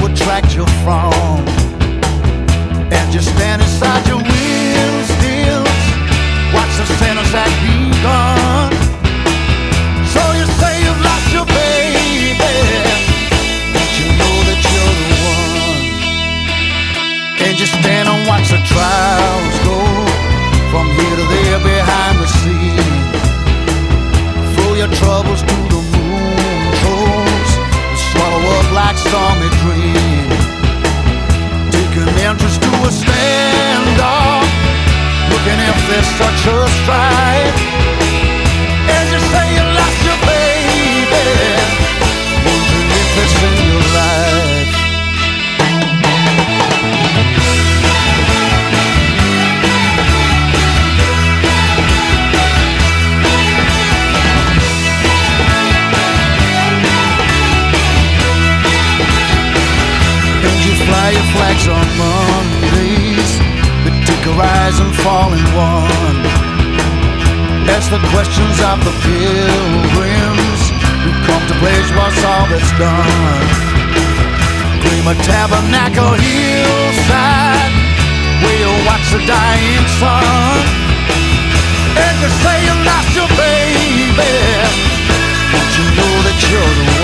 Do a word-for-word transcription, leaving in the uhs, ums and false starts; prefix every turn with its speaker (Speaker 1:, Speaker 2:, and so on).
Speaker 1: attract you from, and you stand inside your windstills, watch the sinners that be gone. So you say you've lost your baby, but you know that you're the one. And you stand and watch the trials go from here to there behind the scenes. Throw your troubles to the moon trolls, swallow up like stormy dreams. Take an interest to a standoff, looking if there's such a strife. And you say you lost your baby, wondering if it's in your life. Fly your flags on Mondays that take a rise and fall in one. Ask the questions of the pilgrims who come to place what's all that's done. Claim a tabernacle hillside where you watch the dying sun. And you say you lost your baby, but you know that you're the one.